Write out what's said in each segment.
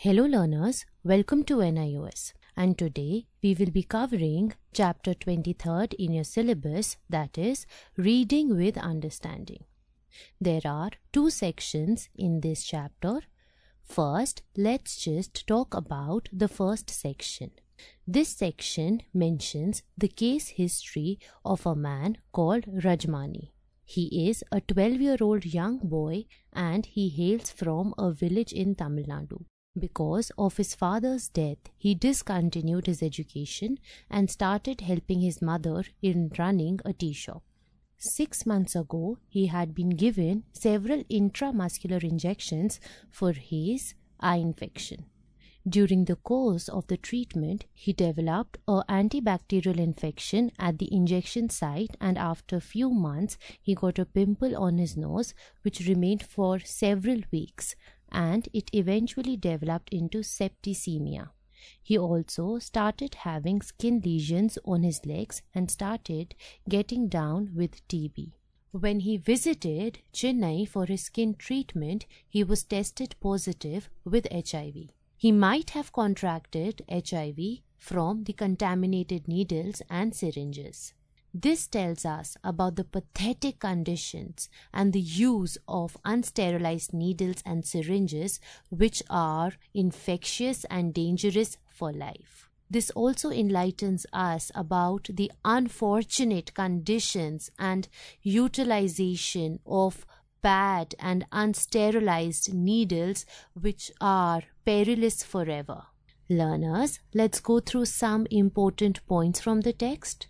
Hello learners, welcome to NIOS, and today we will be covering chapter 23rd in your syllabus, that is Reading with Understanding. There are two sections in this chapter. First, let's just talk about the first section. This section mentions the case history of a man called Rajmani. He is a 12-year-old young boy and he hails from a village in Tamil Nadu. Because of his father's death, he discontinued his education and started helping his mother in running a tea shop. 6 months ago, he had been given several intramuscular injections for his eye infection. During the course of the treatment, he developed an antibacterial infection at the injection site, and after a few months, he got a pimple on his nose which remained for several weeks, and it eventually developed into septicemia. He also started having skin lesions on his legs and started getting down with TB. When he visited Chennai for his skin treatment, he was tested positive with HIV. He might have contracted HIV from the contaminated needles and syringes. This tells us about the pathetic conditions and the use of unsterilized needles and syringes, which are infectious and dangerous for life. This also enlightens us about the unfortunate conditions and utilization of bad and unsterilized needles, which are perilous forever. Learners, let's go through some important points from the text.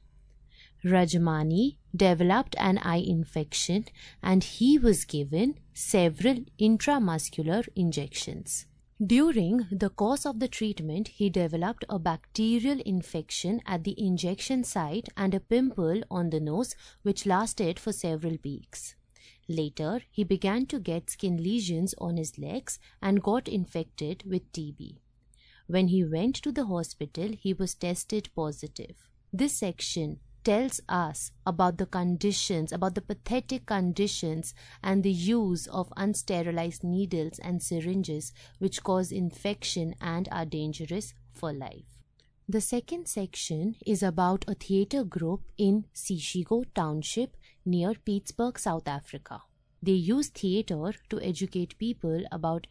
Rajmani developed an eye infection and he was given several intramuscular injections. During the course of the treatment, he developed a bacterial infection at the injection site and a pimple on the nose which lasted for several weeks. Later, he began to get skin lesions on his legs and got infected with TB. When he went to the hospital, he was tested positive. This section tells us about the conditions, about the pathetic conditions and the use of unsterilized needles and syringes which cause infection and are dangerous for life. The second section is about a theatre group in Sishigo Township near Pittsburgh, South Africa. They use theatre to educate people about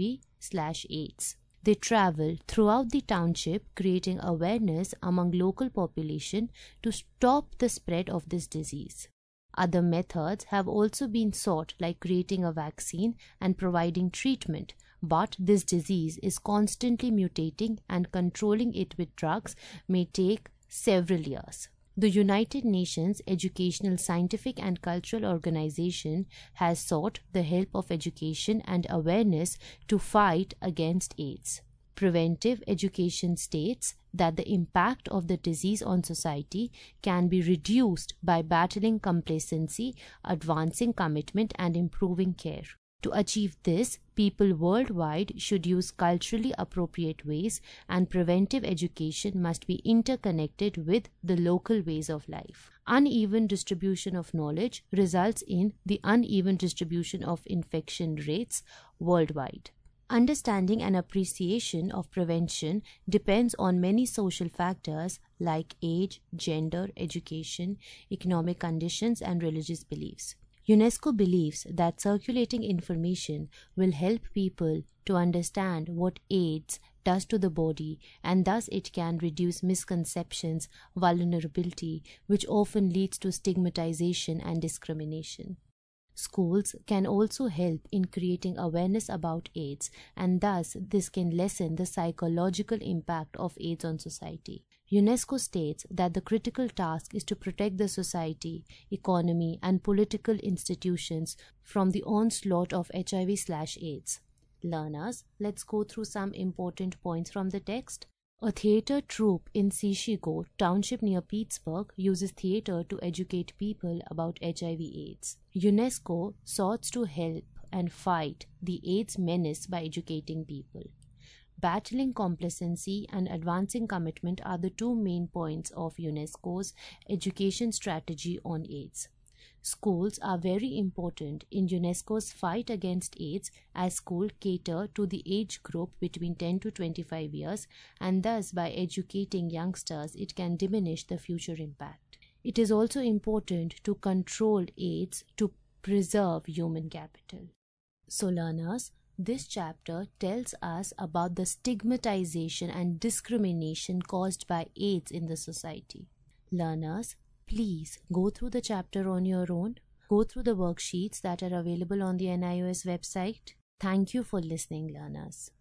HIV/AIDS. They travel throughout the township creating awareness among local population to stop the spread of this disease. Other methods have also been sought, like creating a vaccine and providing treatment, but this disease is constantly mutating and controlling it with drugs may take several years. The United Nations Educational, Scientific and Cultural Organization has sought the help of education and awareness to fight against AIDS. Preventive education states that the impact of the disease on society can be reduced by battling complacency, advancing commitment and improving care. To achieve this, people worldwide should use culturally appropriate ways, and preventive education must be interconnected with the local ways of life. Uneven distribution of knowledge results in the uneven distribution of infection rates worldwide. Understanding and appreciation of prevention depends on many social factors like age, gender, education, economic conditions, and religious beliefs. UNESCO believes that circulating information will help people to understand what AIDS does to the body, and thus it can reduce misconceptions, vulnerability, which often leads to stigmatization and discrimination. Schools can also help in creating awareness about AIDS, and thus this can lessen the psychological impact of AIDS on society. UNESCO states that the critical task is to protect the society, economy, and political institutions from the onslaught of HIV/AIDS. Learners, let's go through some important points from the text. A theatre troupe in Sishigo Township near Pittsburgh uses theatre to educate people about HIV/AIDS. UNESCO sought to help and fight the AIDS menace by educating people. Battling complacency and advancing commitment are the two main points of UNESCO's education strategy on AIDS. Schools are very important in UNESCO's fight against AIDS, as schools cater to the age group between 10 to 25 years, and thus by educating youngsters it can diminish the future impact. It is also important to control AIDS to preserve human capital. So learners, this chapter tells us about the stigmatization and discrimination caused by AIDS in the society. Learners, please go through the chapter on your own. Go through the worksheets that are available on the NIOS website. Thank you for listening, learners.